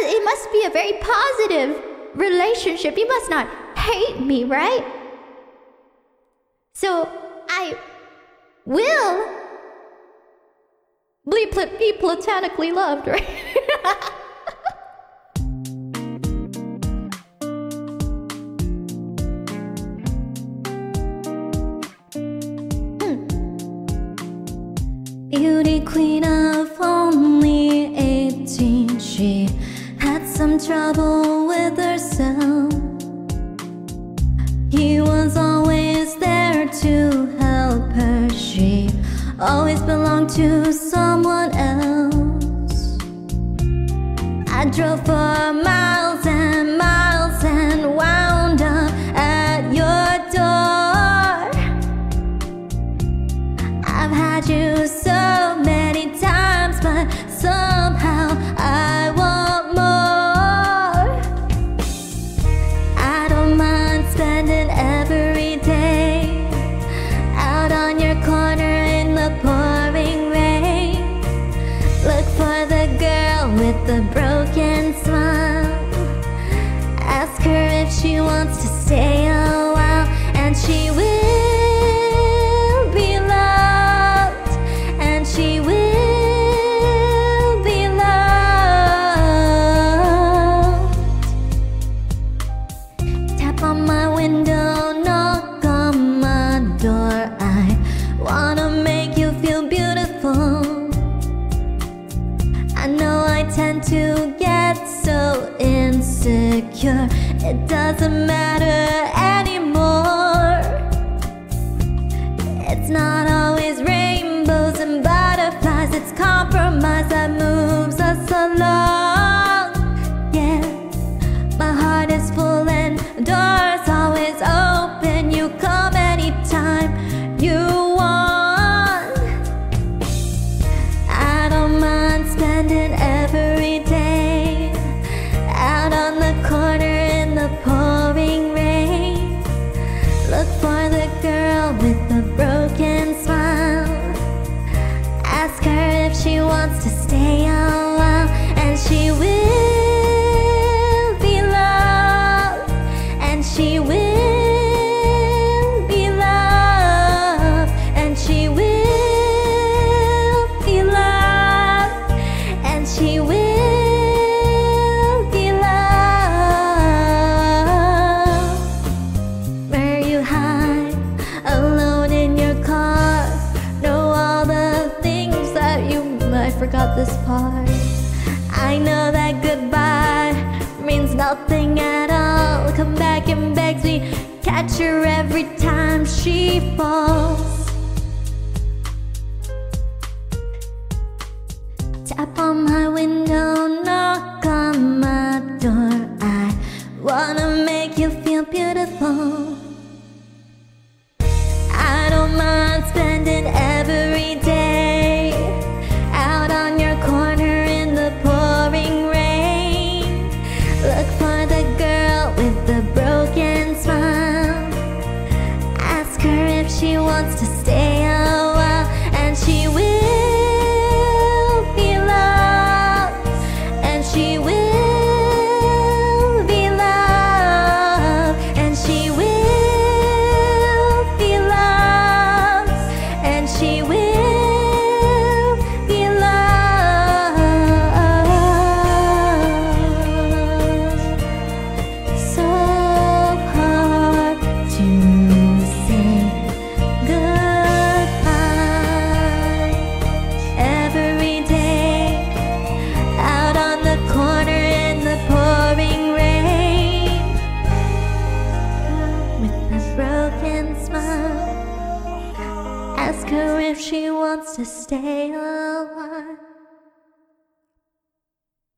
it must be a very positive relationship. You must not hate me, right? So I will be platonically loved, right? Beauty queen of only 18, she had some trouble with herself. He was always there to help her, she always belonged to someone else. I drove for miles and miles and wound up at your door. I've had you so many times, but somehow I want more. I don't mind spending every day out on your corner in the pouring rain. Look for the girl with the broken smile. Ask her if she wants to stay a while, and she will be loved, and she will be loved. Tap on my window, knock on my door. I wanna make you feel beautiful. I know I tend to get so insecure. It doesn't matter anymore. It's not always rainbows and butterflies. It's compromise that moves us along. Yeah, my heart is full and doors always open. You come anytime you want. I don't mind spending every day out on the corner in the pouring rain. Look for the girl with the broken smile. Ask her if she wants to stay a while, and she will be loved, and she will be loved, and she will be loved, and she will be loved. Where you hide alone in your car, know all the things that you... I forgot this part. I know that goodbye means nothing at all. Come back and begs me, catch her every time she falls. Tap on my window, knock on my door. I wanna make you feel beautiful. I don't mind spending every day out on your corner in the pouring rain. Look for the girl with the broken smile. Ask her if she wants to stay a while, and she will be loved, and she will be loved, and she will be loved, and she will be loved. So hard to say goodbye. Every day out on the corner in the pouring rain, with a broken smile. Ask her if she wants to stay a while.